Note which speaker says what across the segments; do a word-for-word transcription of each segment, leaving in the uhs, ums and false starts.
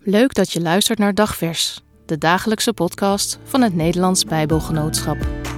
Speaker 1: Leuk dat je luistert naar Dagvers, de dagelijkse podcast van het Nederlands Bijbelgenootschap.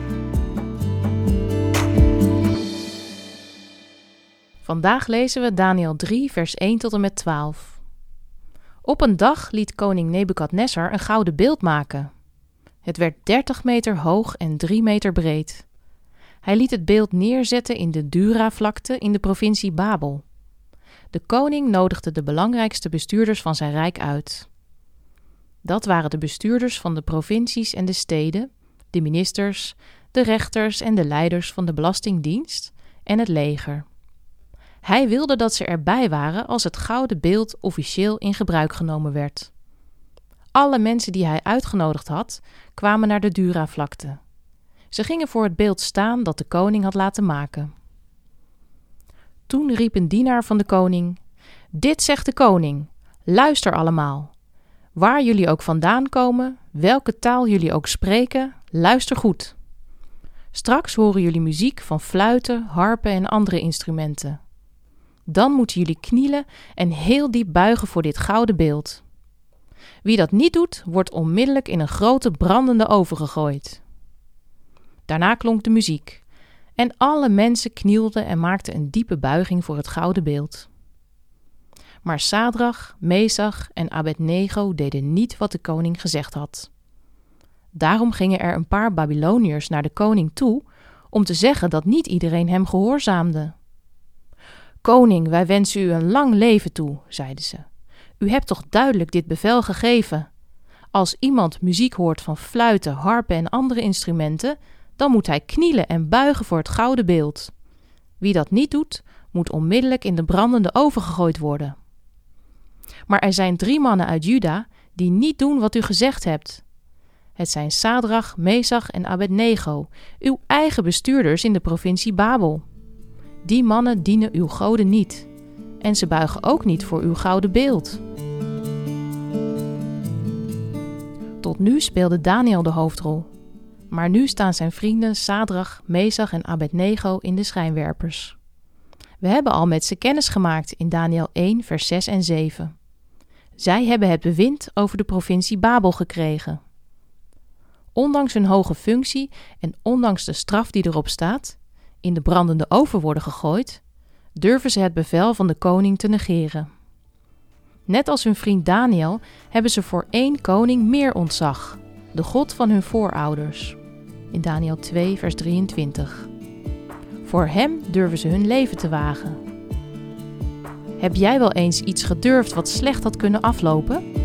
Speaker 1: Vandaag lezen we Daniël drie, vers één tot en met twaalf. Op een dag liet koning Nebukadnezar een gouden beeld maken. Het werd dertig meter hoog en drie meter breed. Hij liet het beeld neerzetten in de Dura-vlakte in de provincie Babel. De koning nodigde de belangrijkste bestuurders van zijn rijk uit. Dat waren de bestuurders van de provincies en de steden, de ministers, de rechters en de leiders van de belastingdienst en het leger. Hij wilde dat ze erbij waren als het gouden beeld officieel in gebruik genomen werd. Alle mensen die hij uitgenodigd had, kwamen naar de Dura-vlakte. Ze gingen voor het beeld staan dat de koning had laten maken. Toen riep een dienaar van de koning: "Dit zegt de koning, luister allemaal. Waar jullie ook vandaan komen, welke taal jullie ook spreken, luister goed. Straks horen jullie muziek van fluiten, harpen en andere instrumenten. Dan moeten jullie knielen en heel diep buigen voor dit gouden beeld. Wie dat niet doet, wordt onmiddellijk in een grote brandende oven gegooid." Daarna klonk de muziek en alle mensen knielden en maakten een diepe buiging voor het gouden beeld. Maar Sadrach, Mesach en Abednego deden niet wat de koning gezegd had. Daarom gingen er een paar Babyloniërs naar de koning toe om te zeggen dat niet iedereen hem gehoorzaamde. "Koning, wij wensen u een lang leven toe," zeiden ze. "U hebt toch duidelijk dit bevel gegeven. Als iemand muziek hoort van fluiten, harpen en andere instrumenten, dan moet hij knielen en buigen voor het gouden beeld. Wie dat niet doet, moet onmiddellijk in de brandende oven gegooid worden. Maar er zijn drie mannen uit Juda die niet doen wat u gezegd hebt. Het zijn Sadrach, Mesach en Abednego, uw eigen bestuurders in de provincie Babel. Die mannen dienen uw goden niet, en ze buigen ook niet voor uw gouden beeld." Tot nu speelde Daniël de hoofdrol, maar nu staan zijn vrienden Sadrach, Mesach en Abednego in de schijnwerpers. We hebben al met ze kennis gemaakt in Daniël één, vers zes en zeven. Zij hebben het bewind over de provincie Babel gekregen. Ondanks hun hoge functie en ondanks de straf die erop staat, in de brandende oven worden gegooid, durven ze het bevel van de koning te negeren. Net als hun vriend Daniël hebben ze voor één koning meer ontzag, de God van hun voorouders. In Daniël twee, vers drieëntwintig. Voor hem durven ze hun leven te wagen. Heb jij wel eens iets gedurfd wat slecht had kunnen aflopen?